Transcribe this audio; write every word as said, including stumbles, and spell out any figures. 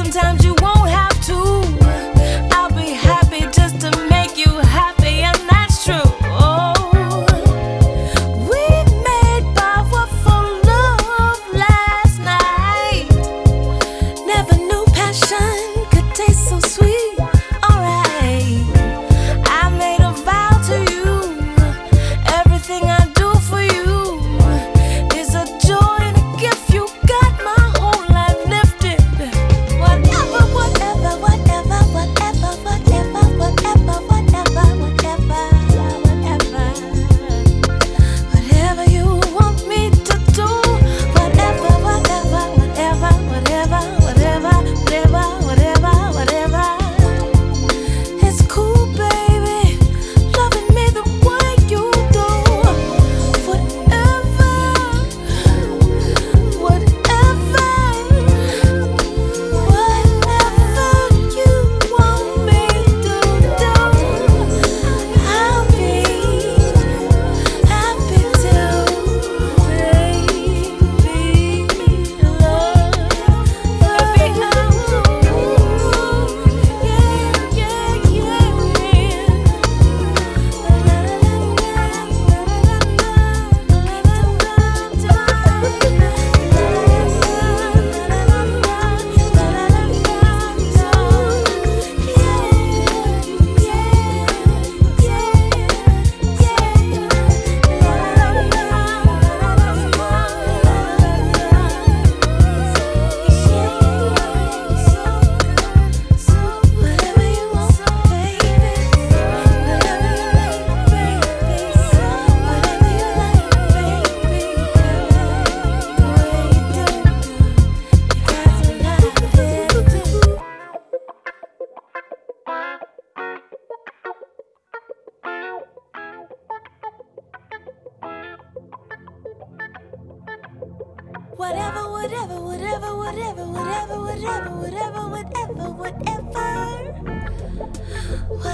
sometimes you won't have to. I'll be happy just to make you happy, and that's true. Oh, we made powerful love last night. Never knew passion could taste so sweet. Alright, I made a vow to you. Everything I do for you is a joy and a gift. You got my whole life lifted. Whatever, whatever, whatever, whatever, whatever, whatever, whatever, whatever, whatever, whatever you want me to do. Whatever, whatever, whatever, whatever, whatever, whatever, whatever, whatever. It's cool, baby, loving me the way you do. Whatever, whatever, whatever you want me to do, I'll be happy to, baby, love, baby, yeah, yeah, whatever you want, baby. Whatever you like, baby. Whatever you like, baby. The way you do, you got to love it. Whatever, whatever, whatever, whatever, whatever, whatever, whatever, whatever, whatever.